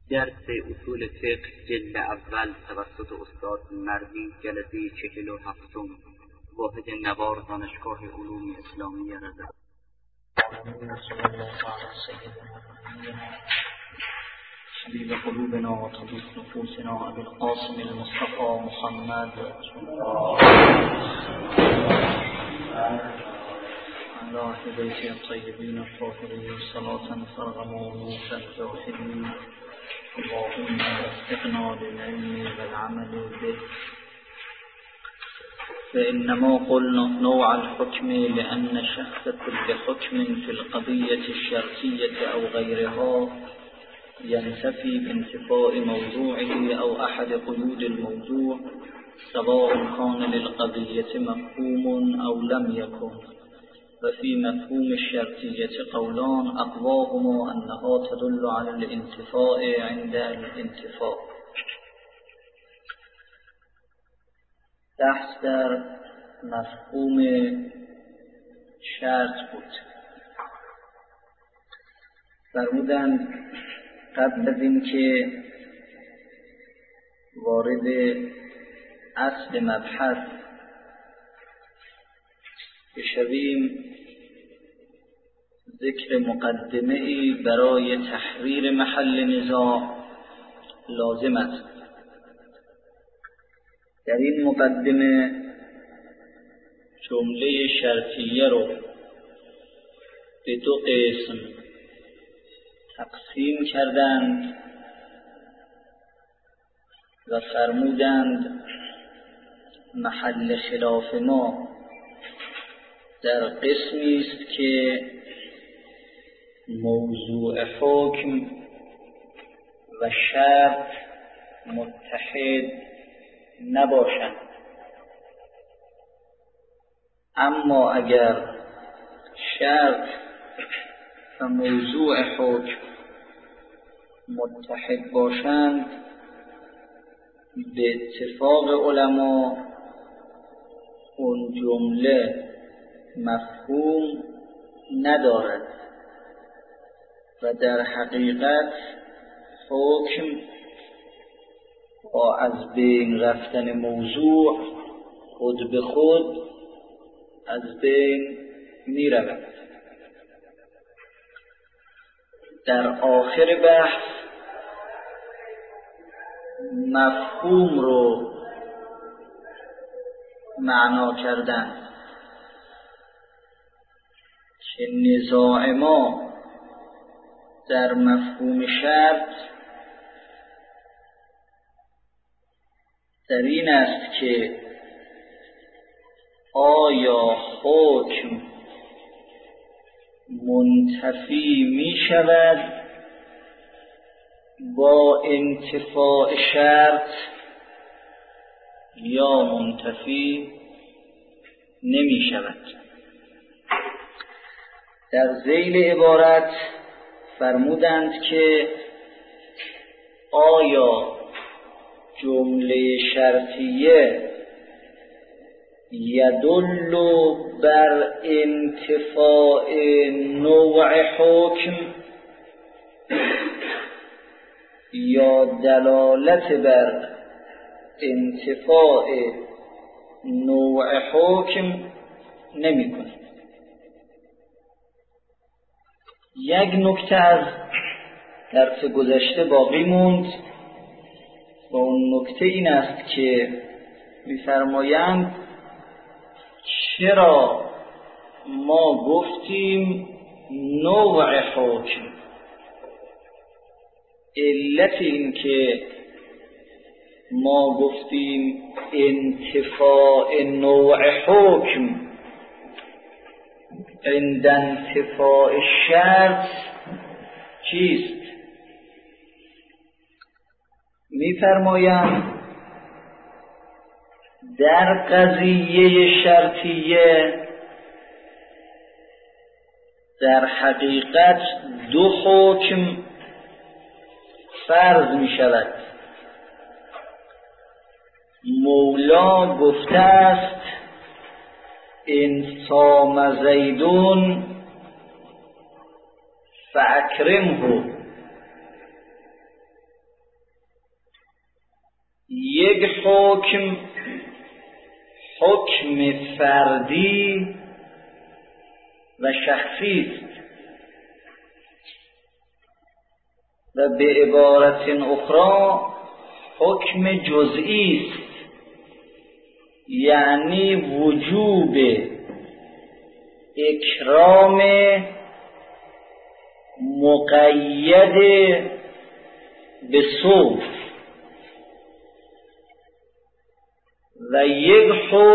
درس اصول فقه جلد اول توسط استاد مردی جلسه 47 واحد نوار دانشگاه علوم اسلامی رضا. صلی الله علی سیدنا حبیب قلوبنا و طبیب نفوسنا ابی القاسم المصطفى محمد رسول الله علی اهل بیت الطیبین الطاهرین صلاة ترغم نوح الجاهلین اللهم وفقنا للعلم والعمل به. فإنما قلنا نوع الحكم لأن شخص كل حكم في القضية الشرطية أو غيرها ينتفي بانتفاء موضوعه أو أحد قيود الموضوع سواء كان للقضية مفهوم أو لم يكن. وفي مفهوم الشرطية قولان أقواهما أنها تدل على الانتفاء عند الانتفاء. بحث در مفهوم شرط بود. فرمودند قبل از این که وارد اصل مبحث بشویم ذکر مقدمه‌ای برای تحریر محل نزاع لازم است. در این مقدمه جمله شرطیه رو به دو قسم تقسیم کردند و فرمودند محل خلاف ما در قسمی است که موضوع حکم و شرط متحد نباشند، اما اگر شرط و موضوع حکم متحد باشند به اتفاق علما اون جمله مفهوم ندارد و در حقیقت حکم با از بین رفتن موضوع خود به خود از بین می رود. در آخر بحث مفهوم رو معنا کردن که نزاع ما در مفهوم شرط در این است که آیا حکم منتفی می شود با انتفاع شرط یا منتفی نمی شود. در ذیل عبارت فرمودند که آیا جمله شرطیه یدل بر انتفاع نوع حکم یا دلالت بر انتفاع نوع حکم نمی کند. یک نکته از درس گذشته باقی موند و اون نکته این است که می‌فرمایند چرا ما گفتیم نوع حکم. علت این که ما گفتیم انتفاع نوع حکم عند انتفاع شرط چیست؟ می‌فرمایند در قضیه شرطیه در حقیقت دو حکم فرض می شود. مولا گفته است ان صام زیدون فاکرمه یک حکم حکم فردی و شخصی است و به عبارت اخرى حکم جزئی است، یعنی وجوب اکرام مقید به صوم و یک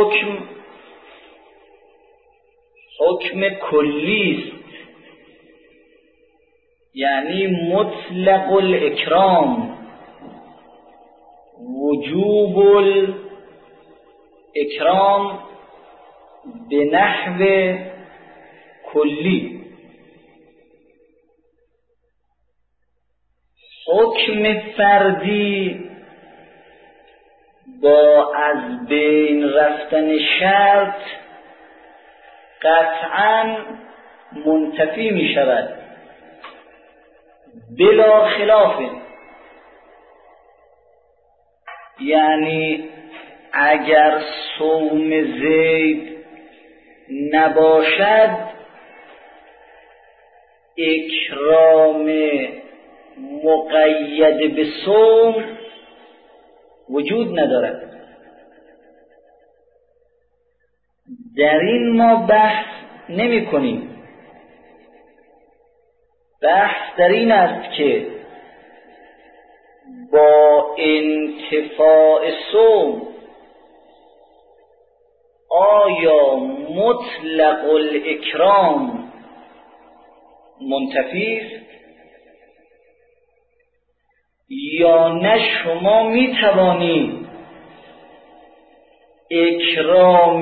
حکم کلی است، یعنی مطلق الاکرام، وجوب الاکرام به نحو کلی. حکم فردی با از بین رفتن شرط قطعاً منتفی می شود بلا خلاف، یعنی اگر صوم زید نباشد اکرام مقید به صوم وجود ندارد. در این ما بحث نمی کنیم. بحث در این است که با انتفاع صوم آیا مطلق الاکرام منتفی است یا نه؟ شما می توانید اکرام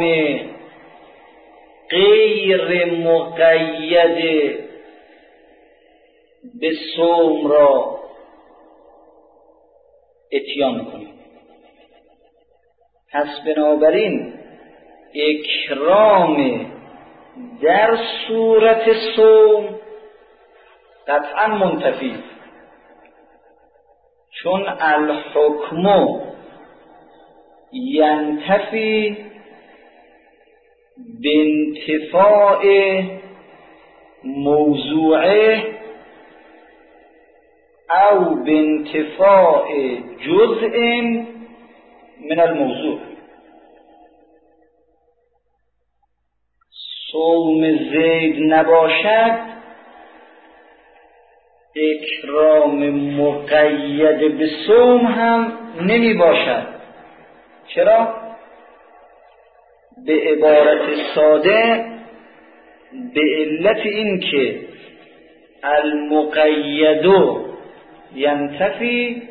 غیر مقید به صوم را اتیان کنید. پس بنابراین اکرام در صورت صوم قطعا منتفی، چون الحکم ینتفی بانتفاع موضوعه او بانتفاع جزء من الموضوع. صوم زید نباشد اکرام مقید به صوم هم نمی باشد. چرا؟ به عبارت ساده به علت این که المقید ینتفی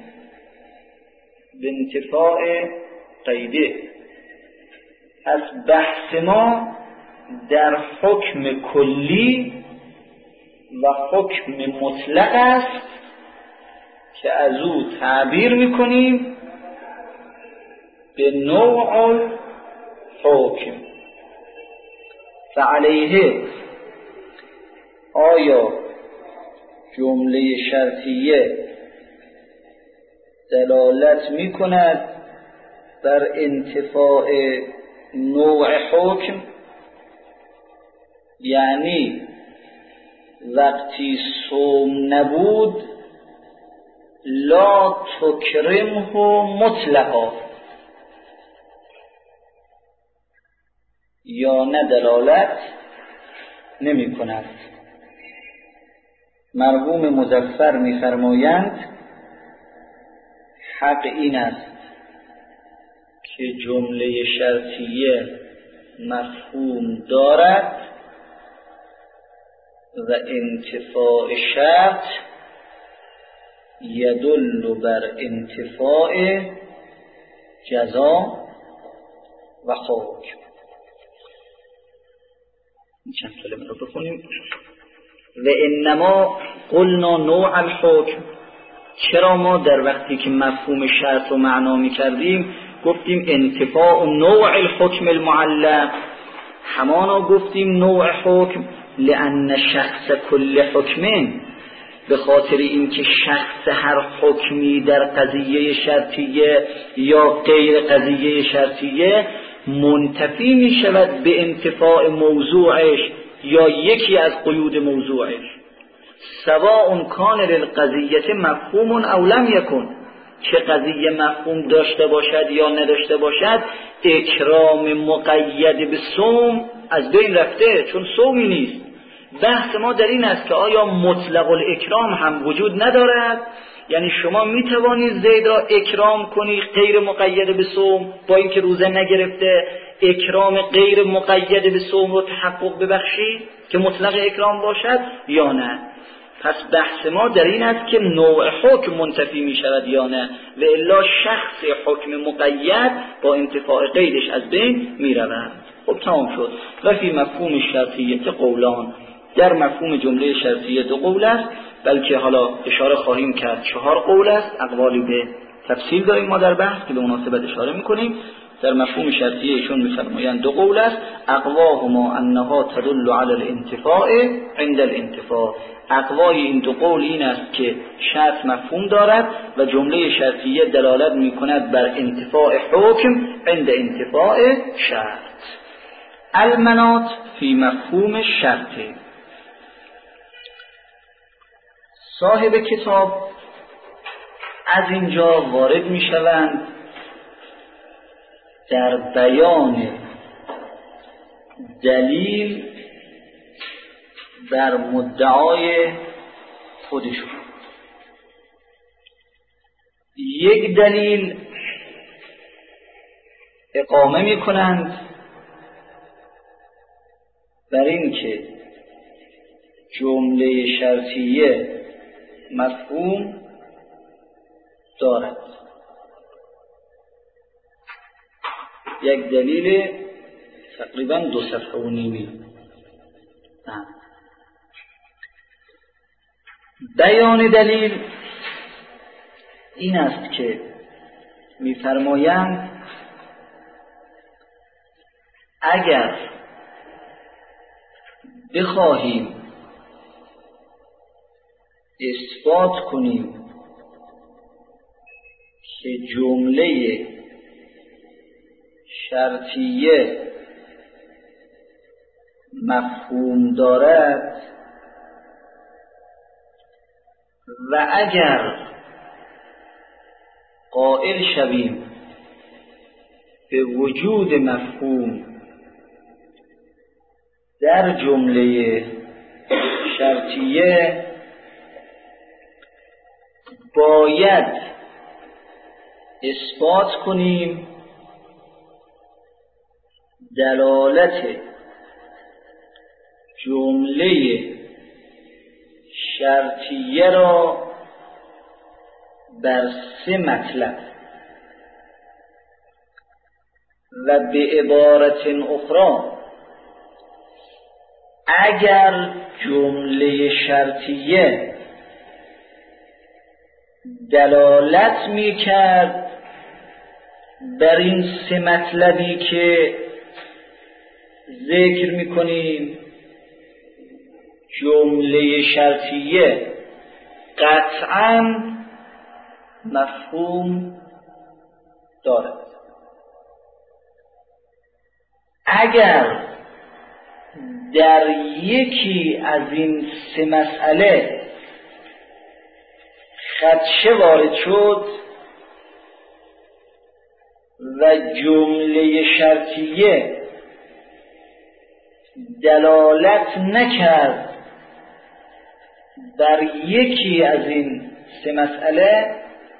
بانتفاع قیده. پس بحث ما در حکم کلی و حکم مطلق است که از او تعبیر میکنیم به نوع حکم. فعلیه آیا جمله شرطیه دلالت میکند بر انتفاع نوع حکم، یعنی وقتی صوم نبود لا تکرمه مطلقا، یا نه دلالت نمی کند؟ مرحوم مظفر می‌فرمایند حق این است که جمله شرطیه مفهوم دارد و انتفاع شرط یدل بر انتفاع جزا و حکم. این چند کلمه رو بخونیم. و انما قلنا نوع الحکم، چرا ما در وقتی که مفهوم شرط رو معنا می کردیم گفتیم انتفاع نوع الحکم المعلق، همانا گفتیم نوع حکم لأن شخص کل حکم، به خاطر اینکه شخص هر حکمی در قضیه شرطیه یا غیر قضیه شرطیه منتفی می شود به انتفاع موضوعش یا یکی از قیود موضوعش، سواء کان للقضیه مفهوم او لم یکن، چه قضیه مفهوم داشته باشد یا نداشته باشد، اکرام مقید به صوم از بین رفته، چون صومی نیست. بحث ما در این است که آیا مطلق الاکرام هم وجود ندارد؟ یعنی شما می توانید زید را اکرام کنی غیر مقید به صوم با اینکه روزه نگرفته، اکرام غیر مقید به صوم رو تحقق ببخشید که مطلق اکرام باشد یا نه؟ پس بحث ما در این است که نوع حکم منتفی می شود یا نه، و الا شخص حکم مقید با انتفاع قیدش از بین می رود. خب تمام شد. و فی مفهوم شرطیه قولان، در مفهوم جمله شرطیه 2 قول است، بلکه حالا اشاره خواهیم کرد 4 قول است، اقوالی به تفصیل داریم ما در بحث که به مناسبت اشاره میکنیم. در مفهوم شرطیه ایشون میفرمایند 2 قول است، اقواهما انها تدل علی الانتفاع عند الانتفاع. اقوای این 2 قول این است که شرط مفهوم دارد و جمله شرطیه دلالت میکند بر انتفاع حکم عند انتفاع شرط. المناط فی مفهوم شرطه. صاحب کتاب از اینجا وارد می شوند در بیان دلیل بر مدعای خودشون. یک دلیل اقامه می کنند بر این که جمله شرطیه مفهوم دارد. یک دلیل تقریبا 2 صفحه و نیمی. بیان دلیل این است که می‌فرمایند اگر بخواهیم اثبات کنیم که جمله شرطیه مفهوم دارد و اگر قائل شویم به وجود مفهوم در جمله شرطیه، باید اثبات کنیم دلالت جمله شرطیه را بر 3 مطلب، و به عبارت اخرى اگر جمله شرطیه دلالت می کرد بر این 3 مطلبی که ذکر می کنیم، جمله شرطیه قطعاً مفهوم دارد. اگر در یکی از این 3 مسئله خدشه وارد شد و جمله شرطیه دلالت نکرد بر یکی از این 3 مسئله،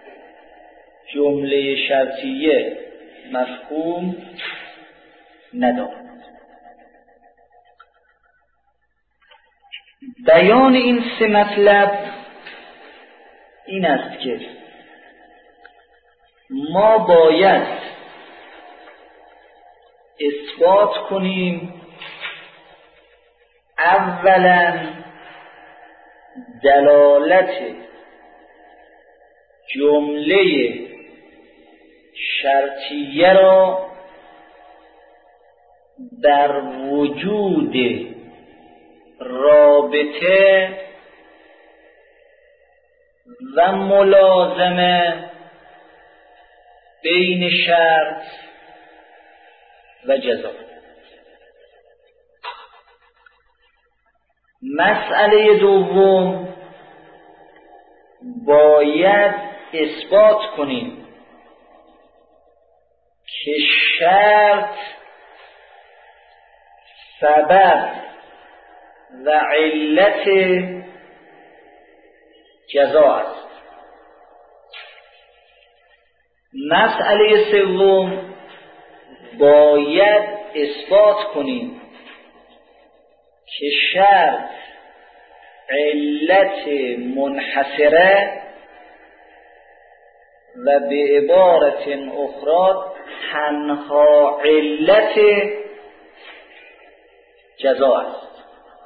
جمله شرطیه مفهوم ندارد. بیان این 3 مطلب این است که ما باید اثبات کنیم اولا دلالت جمله شرطیه را بر وجود رابطه و ملازمه بین شرط و جزا. مسئله دوم، باید اثبات کنیم که شرط سبب و علت جزا است. مسئله سوم، باید اثبات کنیم که شرط علت منحصره و به عبارت اخرى تنها علت جزا است.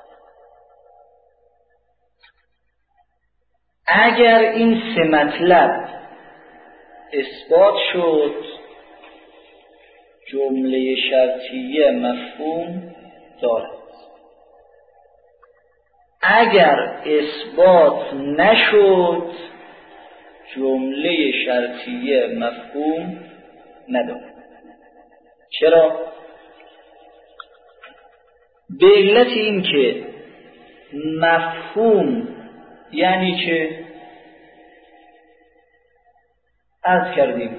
اگر این سه مطلب اثبات شد، جمله شرطیه مفهوم دارد. اگر اثبات نشد، جمله شرطیه مفهوم ندارد. چرا؟ به علت این که مفهوم یعنی چه؟ عرض کردیم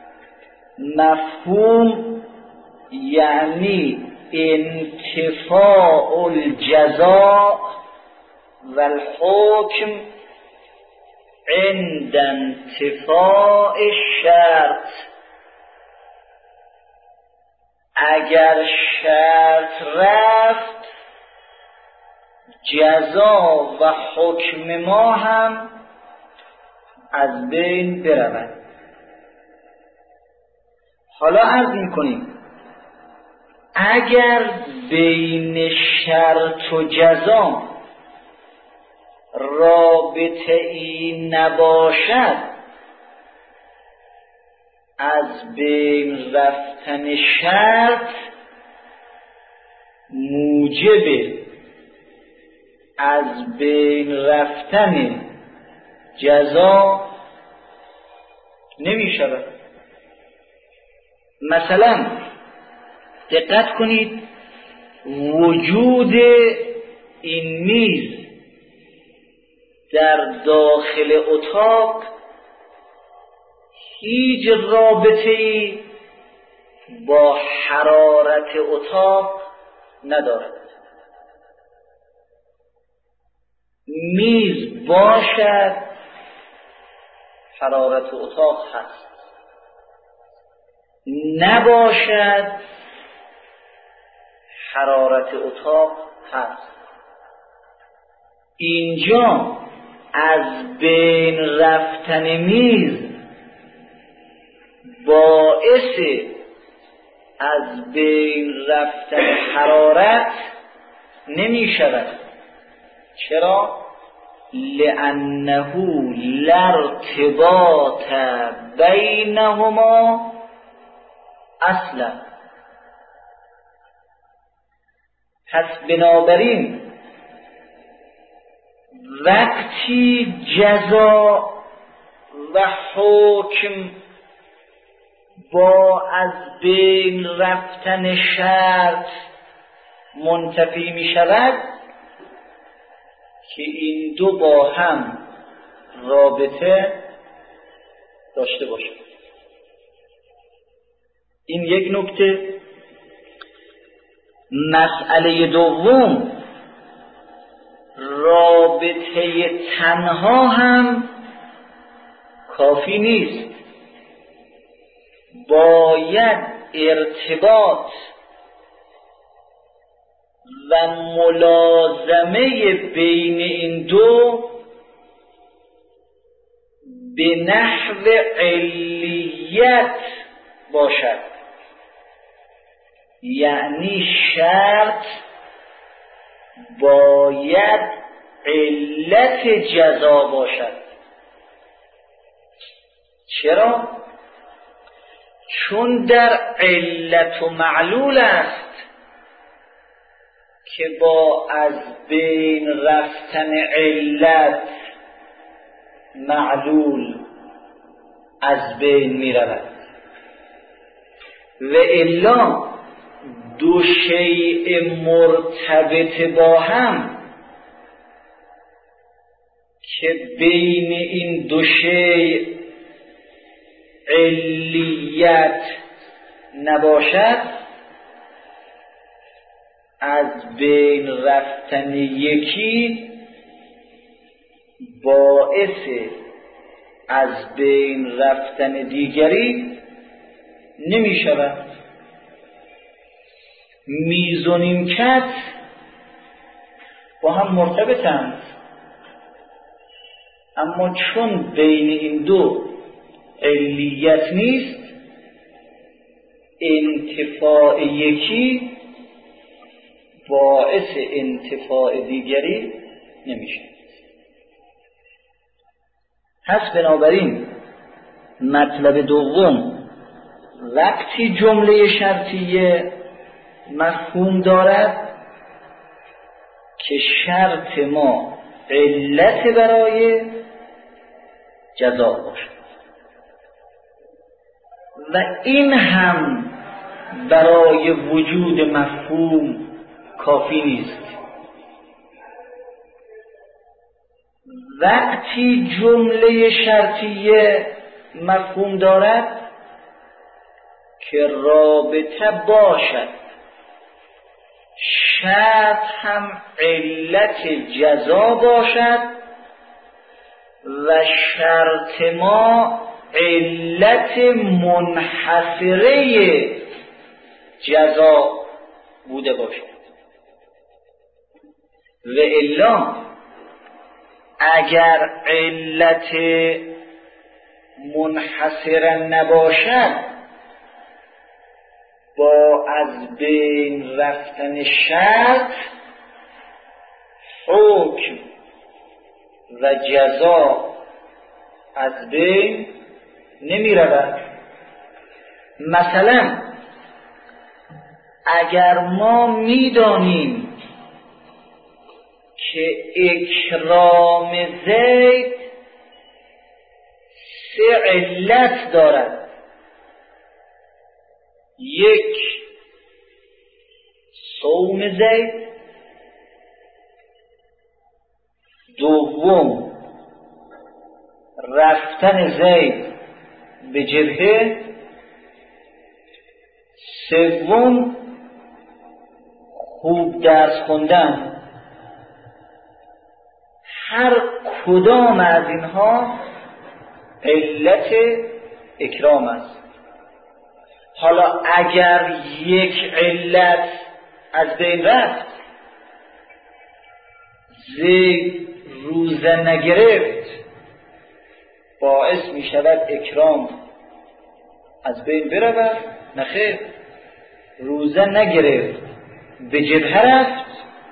مفهوم یعنی انتفاع الجزاء و الحکم عند انتفاع الشرط. اگر شرط رفت، جزا و حکم ما هم از بین برود. حالا عرض می‌کنیم اگر بین شرط و جزا رابطه ای نباشد، از بین رفتن شرط موجب از بین رفتن جزا نمی شود. مثلا دقت کنید، وجود این میز در داخل اتاق هیچ رابطه‌ای با حرارت اتاق ندارد. میز باشد، حرارت اتاق هست، نباشد، حرارت اتاق هست. اینجا از بین رفتن میز باعث از بین رفتن حرارت نمی شود. چرا؟ لأنه لا ارتباط بینهما اصلا. پس بنابراین وقتی جزا و حکم با از بین رفتن شرط منتفی می شود که این دو با هم رابطه داشته باشند. این یک نکته. مسئله دوم، رابطه تنها هم کافی نیست، باید ارتباط و ملازمه بین این دو به نحو علیت باشد. یعنی شرط باید علت جزا باشد. چرا؟ چون در علت و معلول است که با از بین رفتن علت معلول از بین می رود و الا دو شیء مرتبط با هم که بین این دو شیء علیت نباشد، از بین رفتن یکی باعث از بین رفتن دیگری نمی شود. میز و نیمکت با هم مرتبطند، اما چون بین این دو علیت نیست، انتفاع یکی باعث انتفاع دیگری نمیشه. پس بنابراین مطلب دوم وقتی جمله شرطیه مفهوم دارد که شرط ما علت برای جزا باشد و این هم برای وجود مفهوم کافی نیست. وقتی جمله شرطیه مفهوم دارد که رابطه باشد، شرط هم علت جزا باشد و شرط ما علت منحصره جزا بوده باشد. و الا اگر علت منحصره نباشد، با از بین رفتن شرط حکم و جزا از بین نمی رود. مثلا اگر ما می دانیم که اکرام زید 3 علت دارد، 1 صوم زید، 2 رفتن زید به جبهه، 3 خوب درس خوندن. هر کدام از اینها علت اکرام است. حالا اگر یک علت از بین رفت، زید روزه نگرفت، باعث می شود اکرام از بین برود؟ نخیر، روزه نگرفت به جبهه رفت،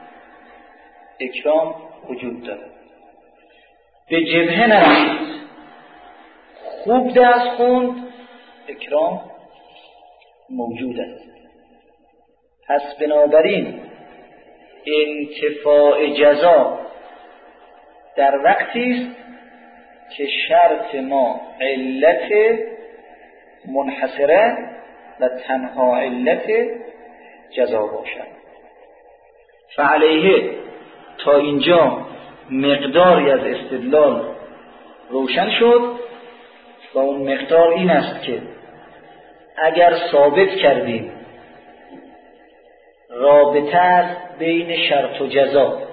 اکرام وجود دارد. به جبهه نرفت، خوب درس خوند، اکرام موجود است. پس بنابراین انتفاع جزا در وقتی است که شرط ما علت منحصره و تنها علت جزا باشد. فعلیه تا اینجا مقداری از استدلال روشن شد و اون مقدار این است که اگر ثابت کردیم رابطه است بین شرط و جزا،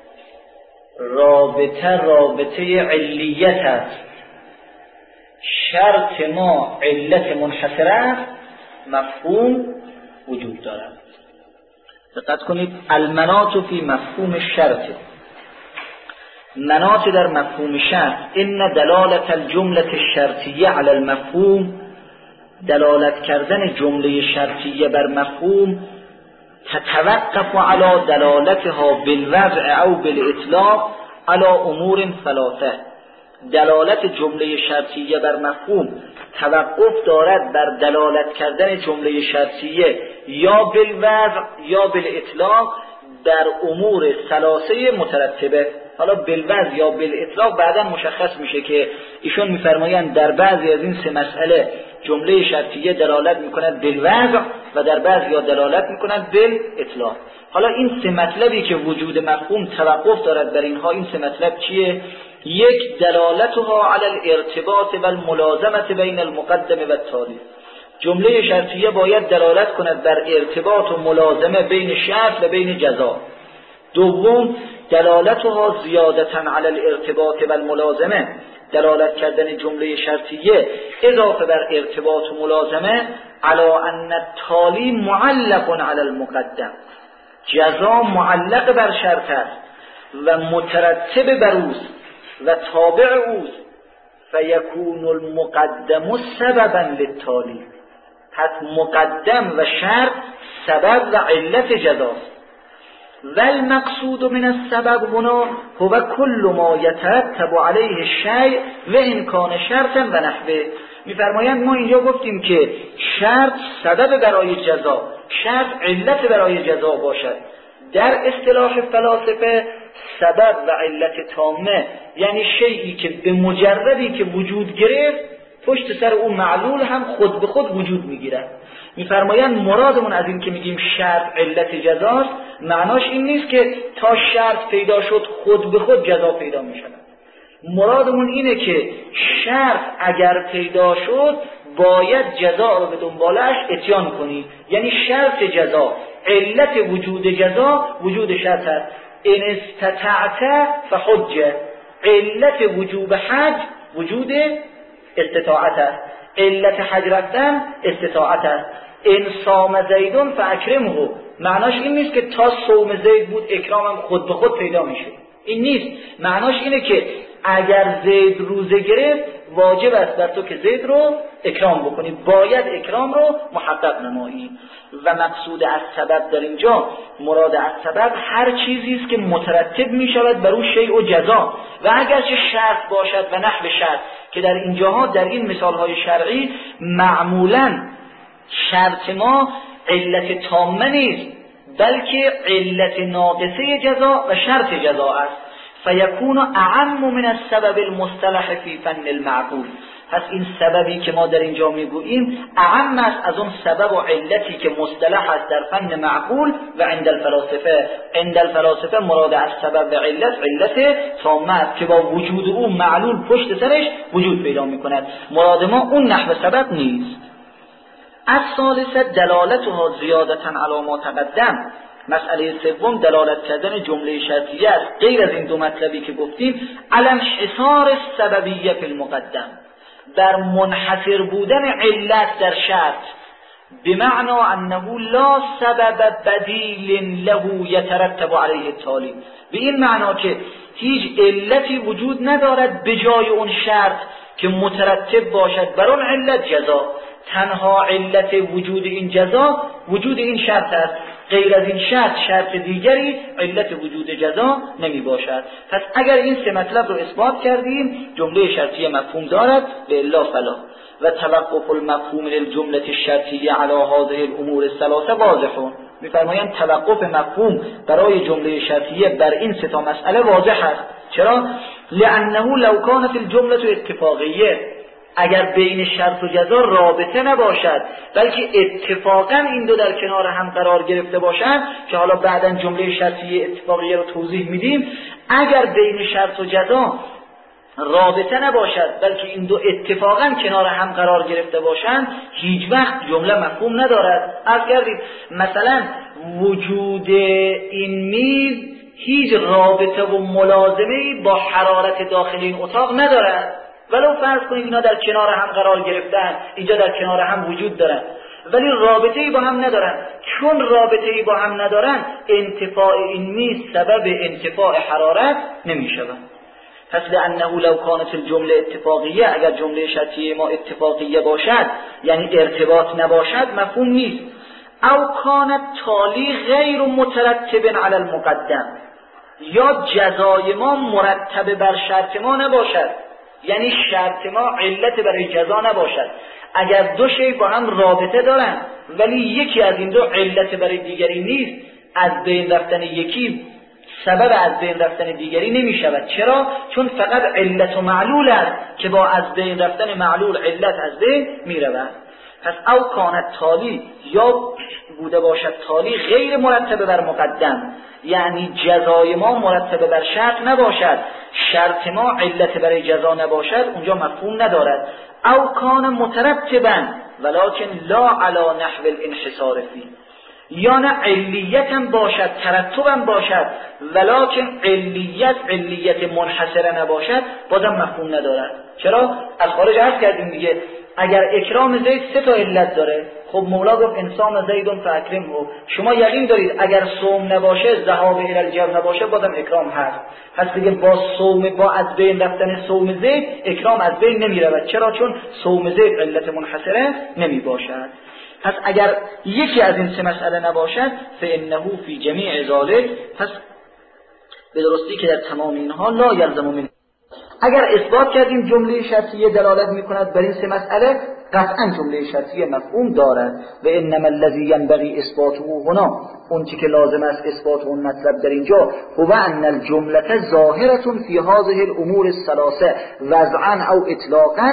رابطه علیت است، شرط ما علت منحصره است، مفهوم وجود دارد. دقت کنید، المناط فی مفهوم الشرط، مناط در مفهوم شرط. ان دلالت الجمله الشرطیه علی المفهوم، دلالت کردن جمله شرطیه بر مفهوم تتوقف علی دلالتها بالوضع او بالاطلاق علی امور ثلاثه. دلالت جمله شرطیه بر مفهوم توقف دارد بر دلالت کردن جمله شرطیه یا بالوضع یا بالاطلاق در امور ثلاثه مترتبه. حالا بالوضع یا بالاطلاق بعدا مشخص میشه که ایشون میفرمایند در بعضی از این سه مسئله جمله شرطیه دلالت میکند بالوضع و در بعضی دلالت میکند بالاطلاق. حالا این سه مطلبی که وجود مفهوم توقف دارد در اینها، این سه مطلب چیه؟ یک، دلالتها علی الارتباط و الملازمه بین المقدم و التالی. جمله شرطیه باید دلالت کند بر ارتباط و ملازمه بین شرط و بین جزا. دوم، دلالتها زیادتا علی الارتباط و الملازمه، دلالت کردن جمله شرطیه اضافه بر ارتباط و ملازمه علی ان التالی معلق علی المقدم، جزا معلق بر شرط است و مترتب بر اوست و تابع اوست، فیکون المقدم سببا للتالی. پس مقدم و شرط سبب و علت جزاست. و المقصود من السبب هنا هو كل ما يترتب عليه الشيء و ان كان شرطا و نحوه. میفرمایند ما اینجا گفتیم که شرط سبب برای جزا، شرط علت برای جزا باشد. در اصطلاح فلاسفه سبب و علت تامه یعنی شیئی که به مجردی که وجود گرفت پشت سر اون معلول هم خود به خود وجود میگیرد. میفرمایند مرادمون از این که میگیم شرط علت جزاست، معناش این نیست که تا شرط پیدا شد خود به خود جزا پیدا میشود. مرادمون اینه که شرط اگر پیدا شد باید جزا رو به دنبالش اتیان کنی. یعنی شرط جزا، علت وجود جزا وجود شرط است. ان استطعت فحج، علت وجوب حج وجود استطاعت است، علت حج رفتن استطاعت است. ان صام زیدون فاکرمه، معناش این نیست که تا صوم زید بود اکرامم خود به خود پیدا میشه، این نیست. معناش اینه که اگر زید روزه گرفت واجب است بر تو که زید رو اکرام بکنی، باید اکرام رو محقق نمایی. و مقصود از سبب در اینجا، مراد از سبب هر چیزی است که مترتب می شود بر اون شیء و جزا، و اگرچه شرط باشد و نحو شرط، که در اینجاها در این مثالهای شرعی معمولا شرط ما علت تامه نیست بلکه علت ناقصه جزا و شرط جزا است. فیکون اعم من السبب المصطلح فی فن المعقول. پس این سببی که ما در اینجا میگوییم اعم است از اون سبب و علتی که مصطلح است در فن معقول و عند الفلاسفه. عند الفلاسفه مراد از سبب و علت تامه است که با وجود او معلول پشت سرش وجود پیدا میکند. مراد ما اون نحو سبب نیست. از ثالثه دلالتها زیادتا علی ما تقدم. مسئله سوم دلالت کردن جمله شرطیه است، غیر از این دو مطلبی که گفتیم، علی انحصار السببیه فی المقدم، در منحصر بودن علت در شرط، بمعنى انه لا سبب بدیل له یترتب علیه التالی، به این معنا که هیچ علتی وجود ندارد به جای اون شرط که مترتب باشد بر اون علت جزا. تنها علت وجود این جزا وجود این شرط است، غیر از این شرط دیگری علت وجود جزا نمی باشد. پس اگر این سه مطلب رو اثبات کردیم جمله شرطیه مفهوم دارد، به الا فلا. و توقف المفهوم للجمله الشرطیه علی هذه الامور الثلاثه واضح. میفرمایند توقف مفهوم برای جمله شرطیه بر این سه تا مسئله واضح است. چرا؟ لانه لو كانت الجمله اتفاقیه، اگر بین شرط و جزا رابطه نباشد بلکه اتفاقا این دو در کنار هم قرار گرفته باشند، که حالا بعداً جمله شرطیه اتفاقیه رو توضیح میدیم، اگر بین شرط و جزا رابطه نباشد بلکه این دو اتفاقا کنار هم قرار گرفته باشند، هیچ وقت جمله مفهوم ندارد. عرض کردیم مثلا وجود این میز هیچ رابطه و ملازمه‌ای با حرارت داخل این اتاق ندارد، ولو فرض کنید اینا در کنار هم قرار گرفتن، اینجا در کنار هم وجود دارن، ولی رابطه‌ای با هم ندارن. چون رابطه‌ای با هم ندارن انتفاع این میز سبب انتفاع حرارت نمی‌شود. پس لانه لو كانت الجمله اتفاقیه، اگر جمله شرطیه ما اتفاقیه باشد یعنی ارتباط نباشد مفهوم نیست. او كانت تالی غیر مترتب علی المقدم، یا جزای ما مرتب بر شرط ما نباشد، یعنی شرط ما علت برای جزا نباشد. اگر دو شی با هم رابطه دارن ولی یکی از این دو علت برای دیگری نیست، از بین رفتن یکی سبب از بین رفتن دیگری نمی شود. چرا؟ چون فقط علت و معلول است که با از بین رفتن معلول علت از بین می رود. پس او کانت تالی، یا بوده باشد تالی غیر مرتبه بر مقدم، یعنی جزای ما مرتبه بر شرط نباشد، شرط ما علت برای جزا نباشد، اونجا مفهوم ندارد. او کان مترتبا ولکن لا علی نحو الانحصار فی، یا نه علیت هم باشد ترتب هم باشد ولکن علیت منحصره نباشد، بازم مفهوم ندارد. چرا؟ از خارج عرض کردیم دیگه، اگر اکرام زید 3 تا علت داره، خب مولا گفت انسان زیدون فاکرمه، شما یقین دارید اگر صوم نباشه، ذهاب الی الجو نباشه، بازم اکرام هست. پس دیگه با از بین رفتن صوم زید اکرام از بین نمی رود. چرا؟ چون صوم زید علت منحصره نمی باشد. پس اگر یکی از این 3 مسئله نباشد، فانه فی جمیع ذلک، پس به درستی که در تمام اینها لا یلزم من. اگر اثبات کردیم جمله شرطیه دلالت میکند بر این 3 مسئله، قطعا جمله شرطیه مفهوم دارد. و انما الذی ینبغی اثباته هنا، اون چی که لازم است اثبات اون مطلب در اینجا، هو ان الجمله ظاهره فی هذه الامور الثلاثه وضعا او اطلاقا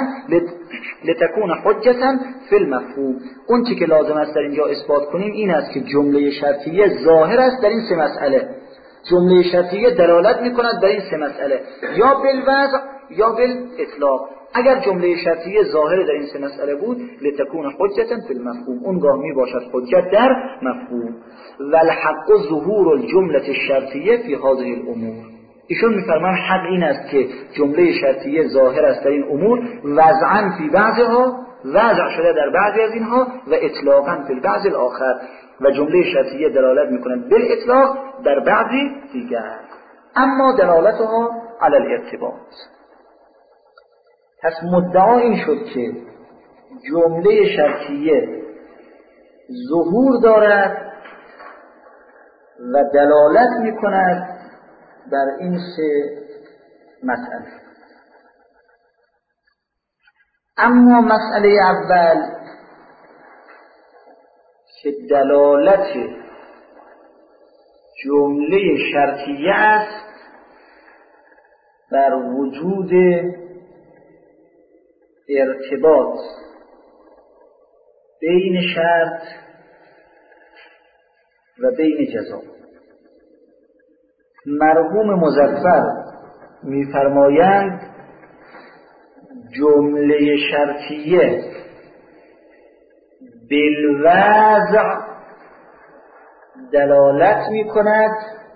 لتكون حجه فی المفهوم. اون چی که لازم است در اینجا اثبات کنیم این است که جمله شرطیه ظاهر است در این 3 مسئله. جمله شرطیه دلالت میکند بر این 3 مسئله، یا بالوضع یا بالاطلاق. اگر جمله شرطیه ظاهر در این 3 مسئله بود، لتكون حجة فی المفهوم، اونگاه می باشد حجت در مفهوم. والحق ظهور الجمله الشرطیه فی هذه الامور. ایشون میفرمان حق این است که جمله شرطیه ظاهر است در این امور، وضعا فی بعضها، وضع شده در بعضی از اینها، و اطلاقا فی البعض الاخر، و جمله شرطیه دلالت میکنند بالاطلاق در بعضی دیگر، اما دلالتها علی الارتباط. پس مدعا این شد که جمله شرطیه ظهور دارد و دلالت میکند بر این 3 مسئله. اما مسئله اول که دلالت جمله شرطیه است بر وجود ارتباط بین شرط و بین جزا. مرحوم مظفر می‌فرمایند جمله شرطیه بالوضع دلالت می‌کند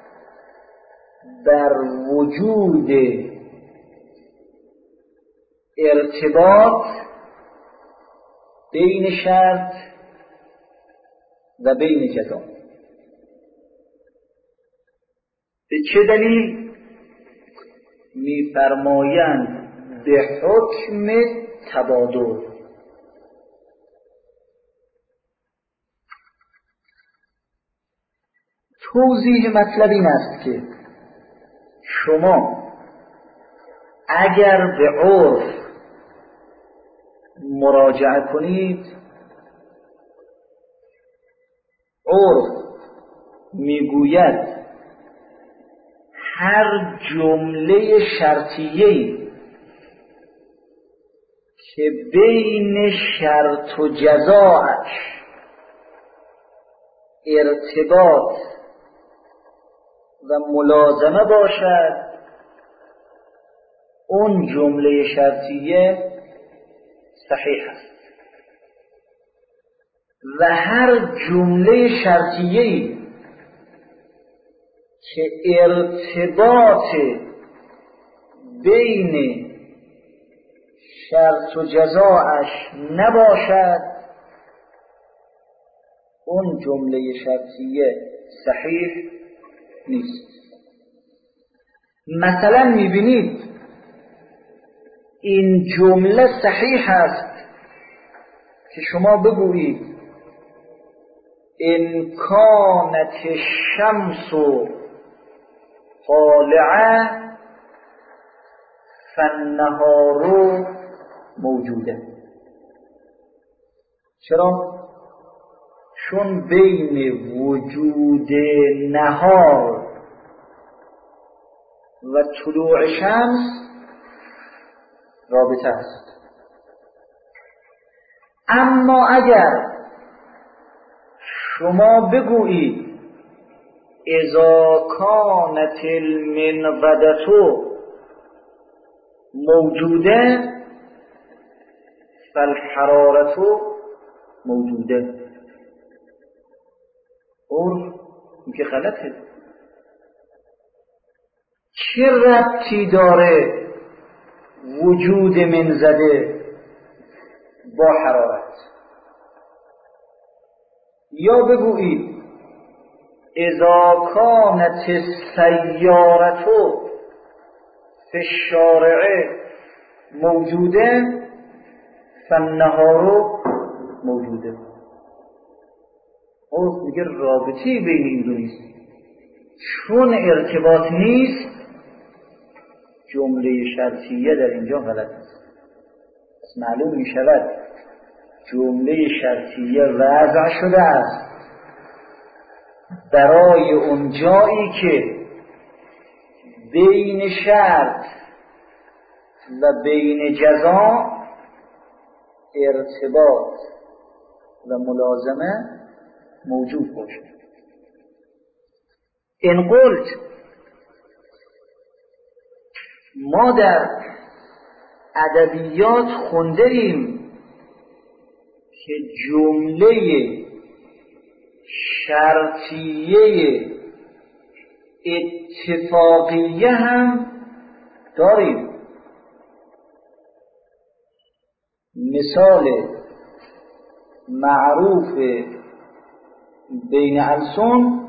بر وجود ارتباط بین شرط و بین جزا. به چه دلیل؟ می‌فرمایند به حکم تبادل. توضیح مطلب این است که شما اگر به عرف مراجعه کنید، عرف میگوید هر جمله شرطیه‌ای که بین شرط و جزاش ارتباط و ملازمه باشد، اون جمله شرطیه صحیح است. و هر جمله شرطیه‌ای که ارتباط بین شرط و جزاش نباشد، اون جمله شرطیه صحیح نیست. مثلا میبینید این جمله صحیح است که شما بگویید ان کانت الشمس طالعه فالنهار موجوده. چرا؟ چون بین وجود نهار و طلوع شمس رابطه است. اما اگر شما بگویید اذا کانت المنقدة موجوده فالحرارة موجوده، عرف میگه غلطه. چه ربطی داره وجود منزده با حرارت؟ یا بگویید اذا کانت السیارة فی الشارع موجوده فالنهار موجوده، عرف میگه رابطی بین این دو نیست. چون ارتباط نیست، جمله شرطیه در اینجا غلط است. پس معلوم می شود جمله شرطیه وضع شده است برای اون جایی که بین شرط و بین جزا ارتباط و ملازمه موجود باشد. این قلت ما در ادبیات خونده ایم که جمله شرطیه اتفاقیه هم داریم. مثال معروف بین السن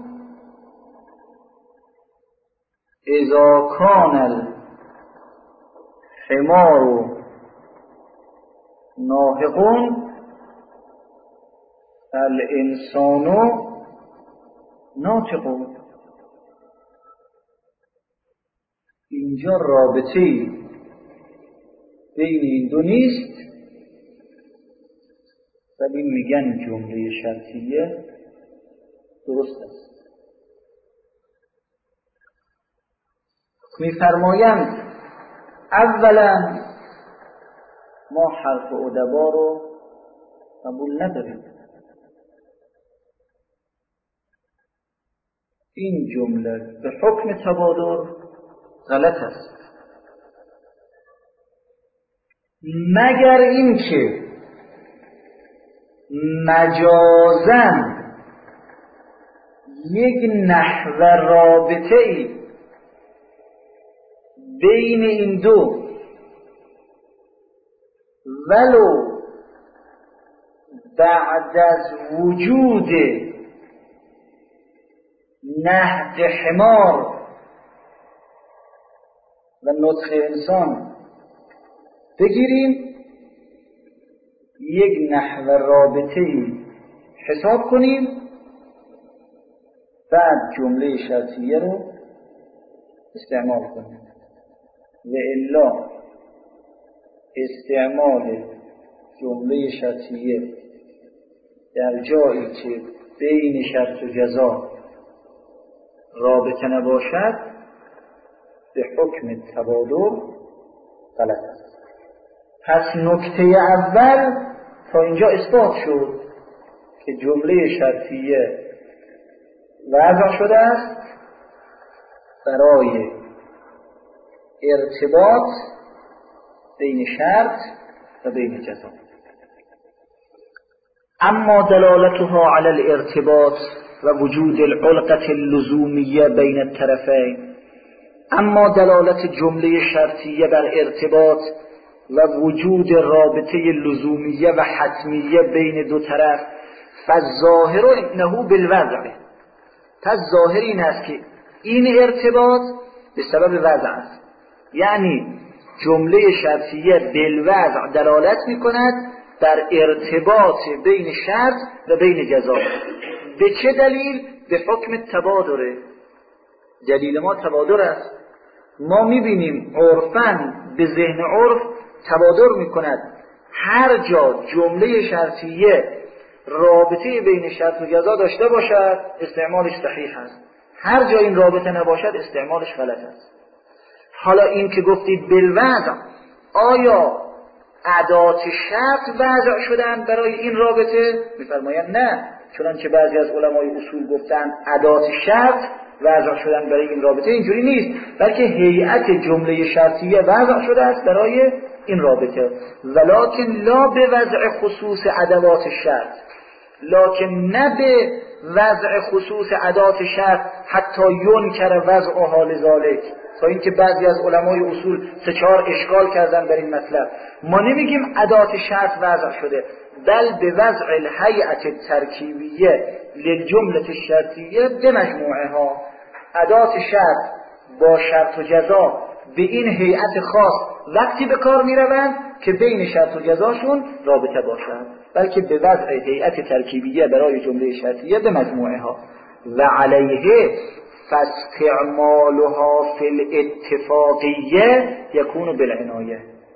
اذا کان الحمار ناهقون الانسان ناطقون. اینجا رابطه‌ای بین این دو نیست، ولی میگن جمله شرطیه درست است. میفرمایند اولا ما حرف ادبا رو قبول نداریم. این جمله به حکم تبادر غلط است، مگر اینکه مجازاً یک نحو رابطه‌ای بین این دو ولو بعد از وجود نهد حمار و نطق انسان بگیریم، یک نحو رابطه‌ای حساب کنیم، بعد جمله شرطیه رو استعمال کنیم. و الا استعمال جمله شرطیه در جایی که بین شرط و جزا رابطه نباشد به حکم تبادر غلط است. پس نکته اول تا اینجا اثبات شد که جمله شرطیه وضع شده است برای ارتباط بین شرط و بین جزا. اما دلالتها على الارتباط و وجود العلقة اللزومیه بین الطرفین، اما دلالت جمله شرطیه بر ارتباط و وجود رابطه لزومیه و حتمیه بین دو طرف، فالظاهر انه بالوضع، پس ظاهر این است که این ارتباط به سبب وضع است. یعنی جمله شرطیه بالوضع دلالت می کند بر ارتباط بین شرط و بین جزا. به چه دلیل؟ به حکم تبادره. دلیل ما تبادر است. ما می بینیم عرفاً به ذهن عرف تبادر می کند هر جا جمله شرطیه رابطه بین شرط و جزا داشته باشد استعمالش صحیح است، هر جا این رابطه نباشد استعمالش غلط است. حالا این که گفتید بالوضع، آیا ادات شرط وضع شدن برای این رابطه؟ میفرمایند نه، چنانچه بعضی از علمای اصول گفتن ادات شرط وضع شدن برای این رابطه. اینجوری نیست، بلکه هیئت جمله شرطیه وضع شده است برای این رابطه، ولکن لا به وضع خصوص ادوات شرط، لکن نه به وضع خصوص ادات شرط حتی ینکر وضع حال ذالک. تا اینکه بعضی از علمای اصول 3-4 اشکال کردن بر این مطلب. ما نمیگیم ادات شرط وضع شده، بل به وضع الهیئت ترکیبیه للجمله الشرطیه به مجموعها. ادات شرط با شرط و جزا به این هیئت خاص وقتی به کار می روند که بین شرط و جزاشون رابطه باشد، بلکه به وضع هیئت ترکیبیه برای جمله شرطیه به مجموعها. و علیه فاستعمالها فی الاتفاقیه یکون بالعنایه.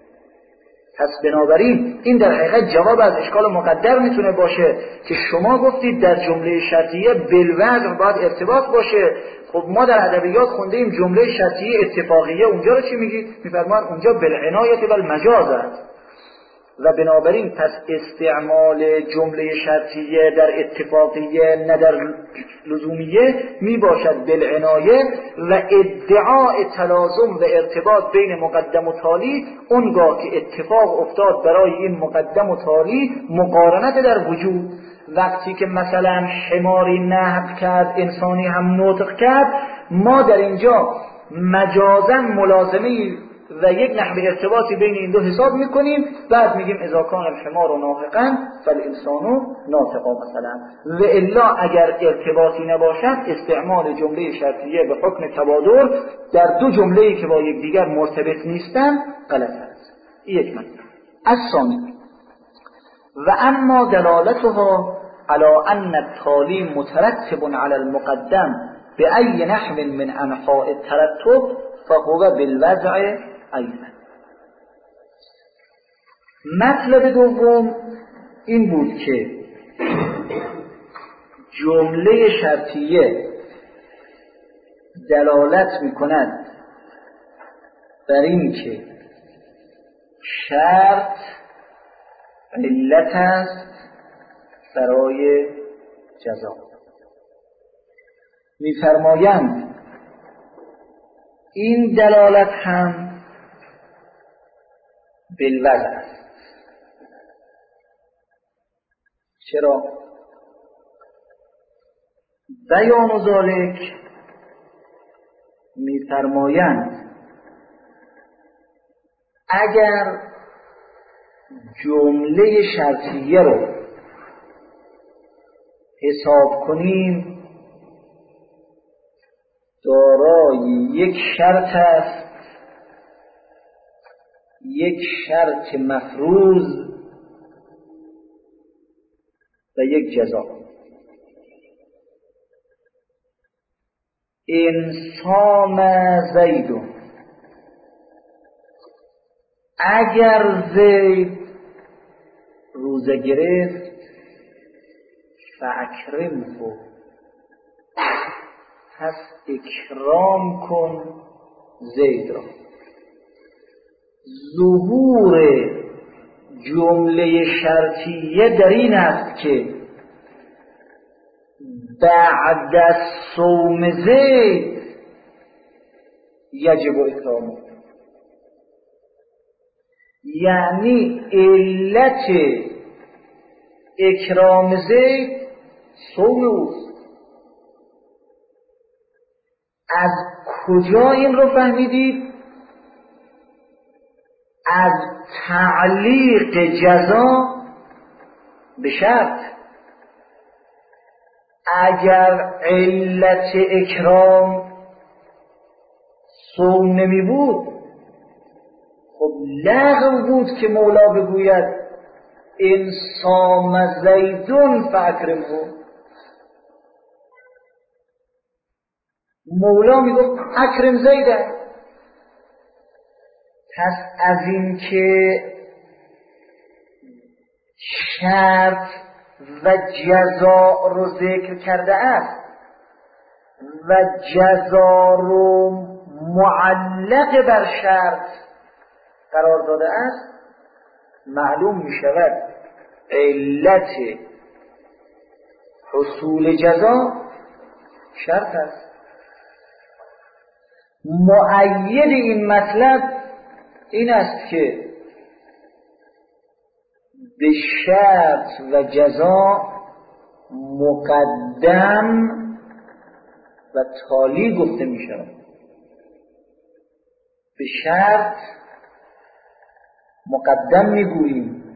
پس بنابراین این در حقیقت جواب از اشکال مقدر میتونه باشه که شما گفتید در جمله شرطیه بالوضع باید ارتباط باشه. خب ما در ادبیات خوندیم جمله شرطیه اتفاقیه، اونجا رو چی میگی؟ میفرمان اونجا بالعنایه و المجاز است. و بنابراین پس استعمال جمله شرطیه در اتفاقیه نه در لزومیه می باشد بالعنایه، و ادعاء تلازم و ارتباط بین مقدم و تالی اونگاه که اتفاق افتاد برای این مقدم و تالی مقارنت در وجود. وقتی که مثلا حماری نهق کرد انسانی هم نطق کرد، ما در اینجا مجازا ملازمه و یک نحو ارتباطی بین این دو حساب میکنیم، بعد میگیم اذا کان الحمار ناطقا فالانسان ناطقا مثلا. و الا اگر ارتباطی نباشد استعمال جمله شرطیه به حکم تبادر در دو جمله‌ای که با یکدیگر مرتبط نیستن غلط است. یک مطلب. الثانی و اما دلالتها على ان التالی مترتب على المقدم بأي نحو من انحاء الترتب فهو بالوضع ایضا. مطلب دوم این بود که جمله شرطیه دلالت می‌کند بر این که شرط علت است برای جزا. می‌فرمایند این دلالت هم بالوضع است. چرا؟ بیان ذالک می‌فرمایند اگر جمله شرطیه رو حساب کنیم دارای یک شرط است، یک شرط مفروض و یک جزا. ان صام زید، اگر زید روزه گرفت، فاکرمه، پس اکرام کن زید را. ظهور جمله شرطیه در این است که بعد از صوم زید یجب اکرامه، یعنی علت اکرام زید صوم اوست. از کجا این رو فهمیدید؟ از تعلیق جزا به شرط. اگر علت اکرام صوم نمی بود، خب لغو بود که مولا بگوید ان صام زیدون فاکرمه. مولا میگفت اکرم زیده. پس از این که شرط و جزا رو ذکر کرده است و جزا رو معلق بر شرط قرار داده است، معلوم می شود علت حصول جزا شرط است. مؤید این مطلب این است که به شرط و جزا مقدم و تالی گفته می شود. به شرط مقدم می گوییم،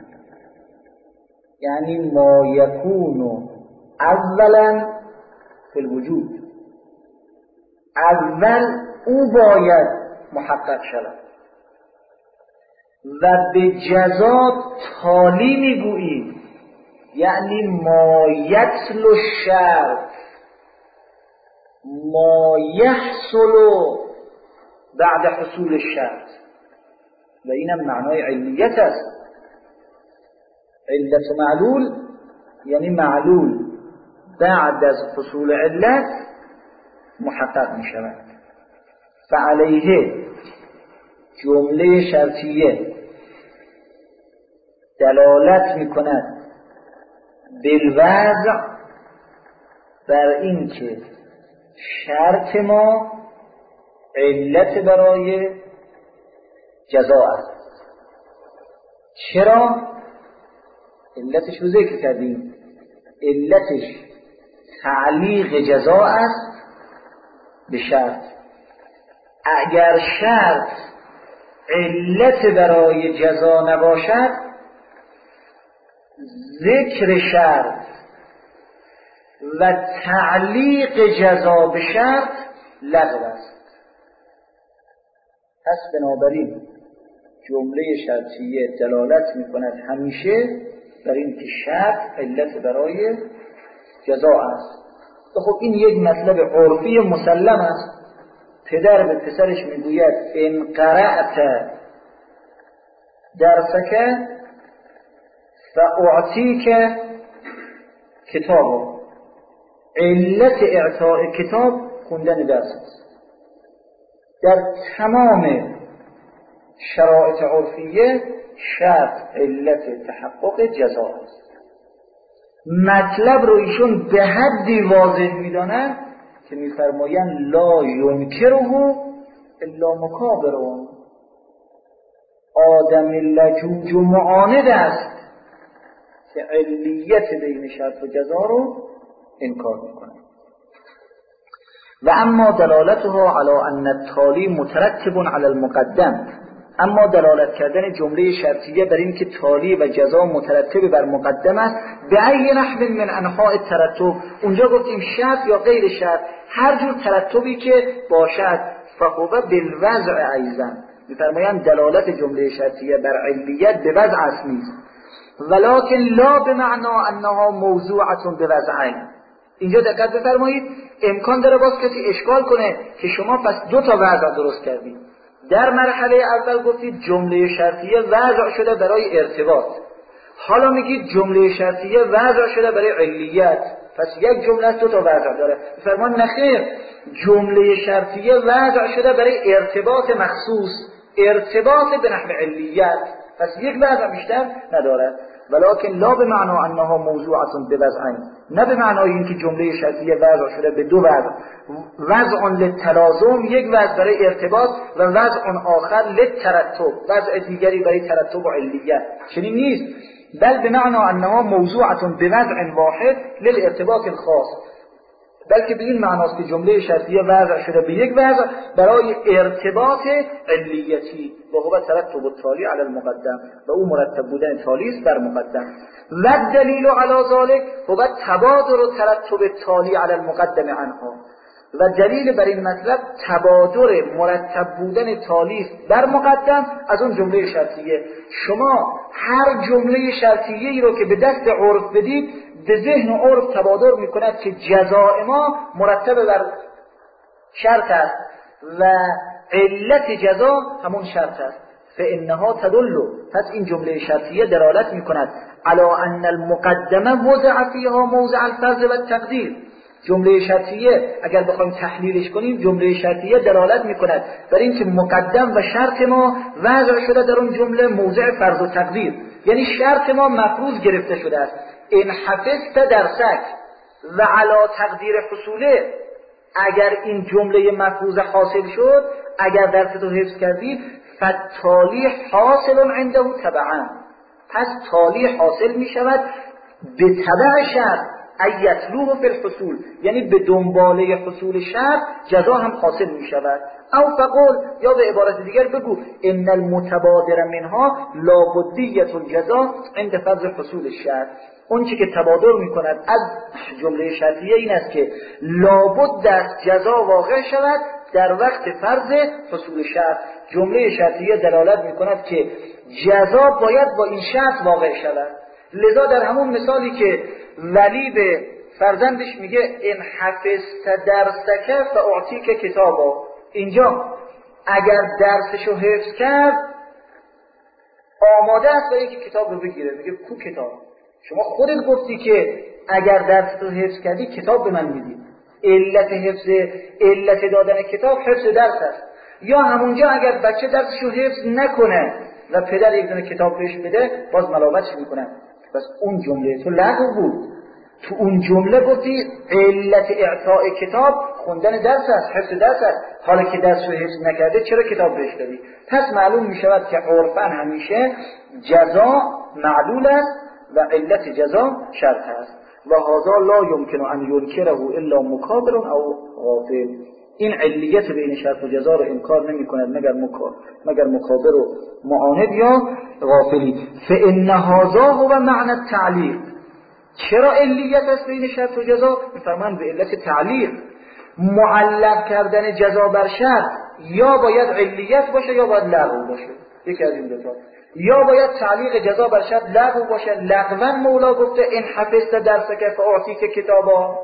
یعنی ما یکون اولا فی الوجود، اول او باید محقق شود. و به جزا تالی می گوییم، یعنی ما یتل الشرط، ما یحصل بعد حصول الشرط. و اینم معنای علمیت است. علت و معلول یعنی معلول بعد از حصول علت محقق می شود. فعلیه جمله شرطیه دلالت می کند بالوضع بر این که شرط ما علت برای جزا است. چرا؟ علتش رو ذکر کردیم. علتش تعلیق جزا است به شرط. اگر شرط علت برای جزا نباشد، ذکر شرط و تعلیق جزا به شرط لغو است. پس بنابراین جمله شرطیه دلالت می کند همیشه بر این که شرط علت برای جزا است. خب این یک مطلب عرفی مسلم است. پدر به پسرش میگوید ان قرأت درسک فاعطیک کتاب. علت اعطاء کتاب خوندن درس است. در تمام شرایط عرفیه شرط علت تحقق جزا است. مطلب رو ایشون به حدی واضح میدانند که میفرمایند لا ینکره الا مکابرون. آدم لجوج و معاند است که علیت بین شرط و جزا رو انکار میکنه. و اما دلالتها علی ان التالی مترتب علی المقدم، اما دلالت کردن جمله شرطیه بر این که تالی و جزا مترتب بر مقدم است، به ای نحو من انحاء الترتب. اونجا گفتیم شرط یا غیر شرط، هر جور ترتبی که باشد فهو بالوضع ایضا. می‌فرمایند دلالت جمله شرطیه بر علیت به وضع است نیست، ولکن لا بمعنی انها موضوعه بوضعین. اینجا دقت بفرمایید، امکان داره باز کسی اشکال کنه که شما پس دو تا وضع درست کردید. در مرحله اول گفتید جمله شرطیه وضع شده برای ارتباط، حالا میگید جمله شرطیه وضع شده برای علیت، پس یک جمله دو تا وضع داره. فرمان نخیر، جمله شرطیه وضع شده برای ارتباط مخصوص، ارتباط به نحو علیت، پس یک وضع بیشتر نداره. ولکن لا بمعنی انها موضوعه بوضعین، نه به معنای اینکه جمله شرطیه وضع شده به دو وضع، وضع للتلازم، یک وضع برای ارتباط، و وضع آخر للترتب، وضع دیگری برای ترتب و علیت. چنین نیست، بل بمعنی انها موضوعه بوضع واحد للارتباط الخاص، بلکه به این معناست که جمله شرطیه وضع شده به یک وضع برای ارتباط علیتی، و هو ترتب التالی علی المقدم، و او مرتب بودن تالی است بر مقدم. و دلیل علی ذلک هو تبادر ترتب التالی علی المقدم عنها، و دلیل بر این مطلب تبادر مرتب بودن تالی است بر مقدم از اون جمله شرطیه. شما هر جمله شرطیه ای رو که به دست عرف بدید، به ذهن عرف تبادر میکند که جزاء ما مرتب بر شرط است و علت جزا همون شرط است. فانها تدل، پس این جمله شرطیه دلالت میکند علی ان المقدمه وضع فیها موضع الفرض و التقدیر، جمله شرطیه اگر بخوایم تحلیلش کنیم، جمله شرطیه دلالت میکند بر اینکه مقدم و شرط ما وضع شده در اون جمله موضع فرض و تقدیر، یعنی شرط ما مفروض گرفته شده است. ان حفظت درسک و علی تقدیر حصوله، اگر این جمله مفروض حاصل شد، اگر درس تو حفظ کردی، فتالی حاصل عنده تبعا، پس تالی حاصل می شود به تبع شرط، ایتلوه فی الحصول، یعنی به دنباله حصول شرط جزا هم حاصل می شود. او فقول، یا به عبارت دیگر بگو ان المتبادر منها لابدیت الجزا عند فرض حصول الشرط، اون چی که تبادر می کند از جمله شرطیه این است که لابد است جزا واقع شود در وقت فرض حصول شرط. جمله شرطیه دلالت می کند که جزا باید با این شرط واقع شود. لذا در همون مثالی که ولی به فرزندش میگه ان حفظت درسک فاعطیک کتابا، اینجا اگر درسشو حفظ کرد آماده است برای اینکه کتاب رو بگیره، میگه کو کتاب؟ شما خودت گفتی که اگر درس رو حفظ کردی کتاب به من میدی. علت دادن کتاب حفظ درس است. یا همونجا اگر بچه درسش رو حفظ نکنه و پدر یک دونه کتاب بهش بده، باز ملاقاتش میکنه. بس اون جمله تو لغو بود. تو اون جمله گفتی علت اعطاء کتاب خوندن درس است، حفظ درس است. حالا که درس رو حفظ نکرده چرا کتاب بهش دادی؟ پس معلوم میشود که عرفاً همیشه جزا معلول است و علت جزا شرط است. و هذا لا يمكن ان ينكره الا مكابر او غافل. این علیت بین شرط و جزا رو انکار نمی کند مگر مکابر و معاند یا غافلی. فان هذا هو معنی التعلیق. چرا علیت است بین شرط و جزا؟ میفرمایند به علت تعلیق. معلق کردن جزا بر شرط یا باید علیت باشه یا باید لغو باشه، یکی از این دو تا. یا باید تعلیق جزا بر شرط لغو باشه، لغوا مولا گفته ان حفظت درسک فاعطیک کتابا،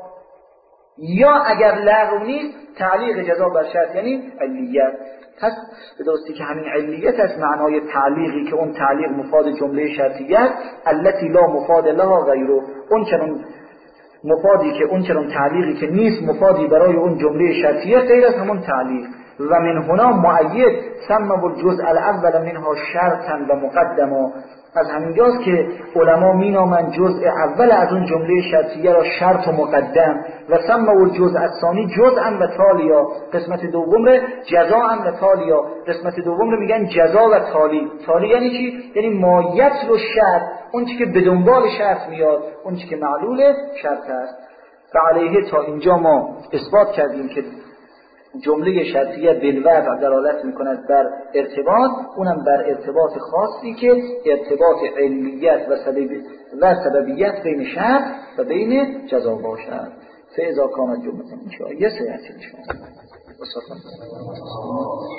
یا اگر لغو نیست تعلیق جزا بر شرط یعنی علیت. پس به درستی که همین علیت است معنای تعلیقی که اون تعلیق مفاد جمله شرطیت التي لا مفاد لها غیره، اون چنون مفادی که اون چنون تعلیقی که نیست مفادی برای اون جمله شرطیه غیر از همون تعلیق. و من هنا مؤید سموا الجزء الاول منها شرطا و مقدما، از همینجاست که علما مینامند جزء اول از اون جمله شرطیه را شرط و مقدم، و سموا الجزء الثانی جزءا و تالیا، قسمت دوم را جزاء و تالیا، قسمت دوم را میگن جزا و تالی. تالی یعنی چی؟ یعنی ما یتلو شرط، اون چی که به دنبال شرط میاد، اون چی که معلول شرط است. و علیه تا اینجا ما اثبات کردیم که جمله شرطیه بالوضع دلالت میکند بر ارتباط، اونم بر ارتباط خاصی که ارتباط علیت و سببیت بین شرط و بین جزا باشد. فاذا کانت جمله انشائیه سیأتی شما.